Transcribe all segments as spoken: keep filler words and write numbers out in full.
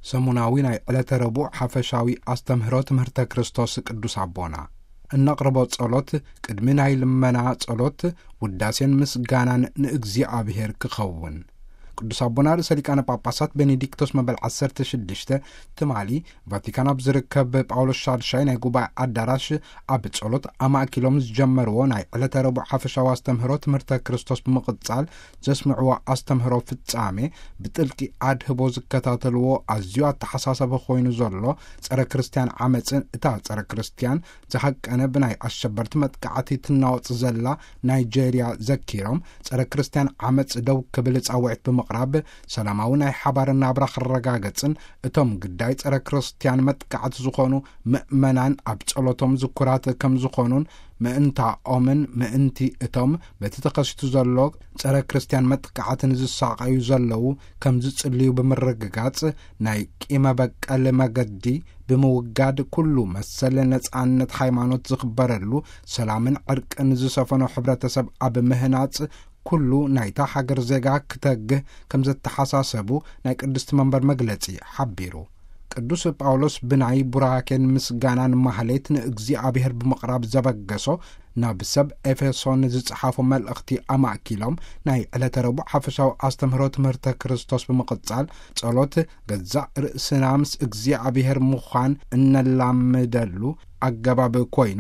ሰሙናዊ ናይ ዕለተ ረቡዕ ሓፈሻዊ አስተምህሮ ትምህርተ ክርስቶስ ቅዱስ አቦና እናቅርቦ ጸሎት ቅድሚ ናይ ልመና ጸሎት ውዳሴን ምስጋናን ንእግዚአብሔር ክኸውን ቅዱስ አቦና ርእሰ ሊቃነ ጳጳሳት ቤኔዲክቶስ መበል ዓሰርተ ሽዱሽተ ትማሊ ቫቲካን ኣብ ዝርከብ ጳውሎስ ሻድሻይ ናይ ጉባኤ አዳራሽ ኣብ ጸሎት ኣማእኪሎም ዝጀመርዎ ናይ ዕለተ ረቡዕ ሓፈሻዊ አስተምህሮ ትምህርተ ክርስቶስ ብምቕጻል ዘስምዕዎ አስተምህሮ ፍጻሜ ብጥልቂ ኣድህቦ ዝከታተልዎ ኣዝዩ ኣተሓሳሰበ ኮይኑ ዘሎ ጸረ ክርስቲያን ዓመፅን እታ ጸረ ክርስቲያን ዝሓቀነ ብናይ ኣሸበርቲ መጥቃዕቲ ትናወፅ ዘላ ናይጄርያ ዘኪሮም ጸረ ክርስቲያን ዓመፅ ደው ክብል ጻውዒት ብመ ቅራብ ሰላማዊ ናይ ሓባርና ናብራ ክረጋገጽን እቶም ግዳይ ጸረ ክርስቲያን መጥቃዕቲ ዝኾኑ ምእመናን ኣብ ጸሎቶም ዝኩራት ከም ዝኾኑን ምእንታ ኦምን ምእንቲ እቶም በቲ ተኸሲቱ ዘሎ ጸረ ክርስቲያን መጥቃዕትን ዝሳቀዩ ዘለዉ ከም ዝጽልዩ ብምርግጋጽ ናይ ቂመ በቀል መገዲ ብምውጋድ ኩሉ መሰለ ነጻነት ሃይማኖት ዝኽበረሉ ሰላምን ዕርቅን ዝሰፈኖ ሕብረተሰብ ኣብ ምህናጽ ኩሉ ናይታ ሃገር ዜጋ ክተግህ ከም ዘተሓሳሰቡ ናይ ቅድስቲ መንበር መግለጺ ሓቢሩ ቅዱስ ጳውሎስ ብናይ ቡራኬን ምስጋናን ማህሌት ንእግዚአብሔር ብምቕራብ ዘበገሶ ናብ ሰብ ኤፌሶን ዝጽሓፎ መልእኽቲ ኣማእኪሎም ናይ ዕለተ ረቡዕ ሓፈሻዊ አስተምህሮ ትምህርተ ክርስቶስ ብምቕጻል ጸሎት ገዛእ ርእስና ምስ እግዚአብሔር ምዃን እነላምደሉ ኣገባብ ኮይኑ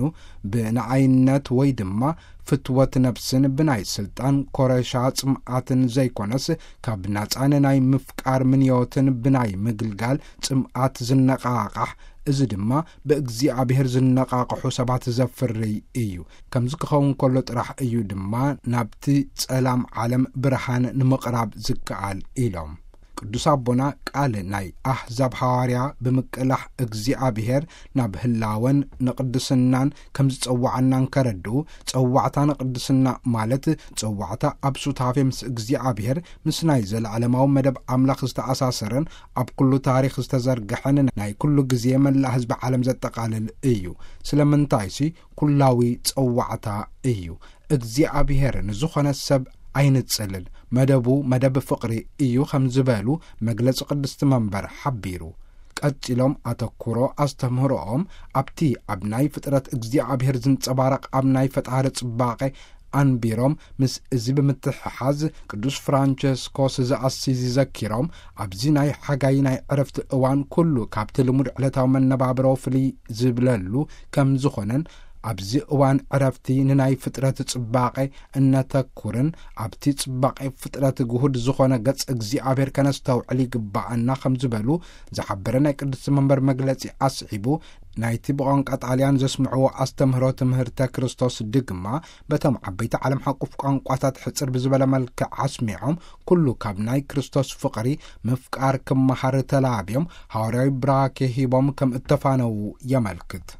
ብንዓይነት ወይ ድማ ፍትወት ነብስን ብናይ ስልጣን ኮረሻ ጽምዓትን ዘይኮነስ ካብ ናጻነ ናይ ምፍቃር ምንዮትን ብናይ ምግልጋል ጽምዓት ዝነቃቃሕ እዚ ድማ በእግዚአብሔር ዝነቃቅሑ ሰባት ዘፍሪ እዩ ከምዚ ክኸውን ከሎ ጥራሕ እዩ ድማ ናብቲ ጸላም ዓለም ብርሃን ንምቕራብ ዝከኣል ኢሎም ቅዱስ አቦና ቃል ናይ አሕዛብ ሐዋርያ ብምቅላሕ እግዚአብሔር ናብ ህላወን ንቅድስናን ከም ዝጸዋዓናን ከረድኡ ጸዋዕታ ንቅድስና ማለት ጸዋዕታ ኣብ ሱታፌ ምስ እግዚአብሔር ምስ ናይ ዘለዓለማዊ መደብ ኣምላኽ ዝተኣሳሰረን ኣብ ኩሉ ታሪኽ ዝተዘርግሐን ናይ ኩሉ ግዜ መላእ ህዝቢ ዓለም ዘጠቃልል እዩ ስለምንታይሲ ኩላዊ ጸዋዕታ እዩ እግዚአብሔር ንዝኾነ ሰብ ኣይንጽልል መደቡ መደብ ፍቕሪ እዩ ከም ዝበሉ መግለጽ ቅድስቲ መንበር ሓቢሩ ቀጥሎም ኣተኩሮ አስተምህሮኦም ኣብቲ ኣብ ናይ ፍጥረት እግዚአብሔር ዝንጸባረቕ ኣብ ናይ ፈጣሪ ጽባቐ አንቢሮም ምስ እዚ ብምትሕሓዝ ቅዱስ ፍራንቸስኮስ ዘአሲዚ ዘኪሮም ኣብዚ ናይ ሓጋይ ናይ ዕረፍቲ እዋን ኩሉ ካብቲ ልሙድ ዕለታዊ መነባብሮ ፍልይ ዝብለሉ ከም ዝኾነን ኣብዚ እዋን ዕረፍቲ ንናይ ፍጥረት ጽባቐ እነተኩርን ኣብቲ ጽባቐ ፍጥረት ግሁድ ዝኾነ ገጽ እግዚአብሔር ከነስተውዕል ይግባአና ከም ዝበሉ ዝሓበረ ናይ ቅድስቲ መንበር መግለጺ ኣስዒቡ ናይቲ ብቋንቋ ጣልያን ዘስምዕዎ አስተምህሮ ትምህርተ ክርስቶስ ድግማ በቶም ዓበይቲ ዓለም ሓቁፍ ቋንቋታት ሕፅር ብዝበለ መልክዕ ኣስሚዖም ኩሉ ካብ ናይ ክርስቶስ ፍቕሪ ምፍቃር ክመሃር ተላብዮም ሐዋርያዊ ብራኬ ሂቦም ከም እተፋነው የመልክት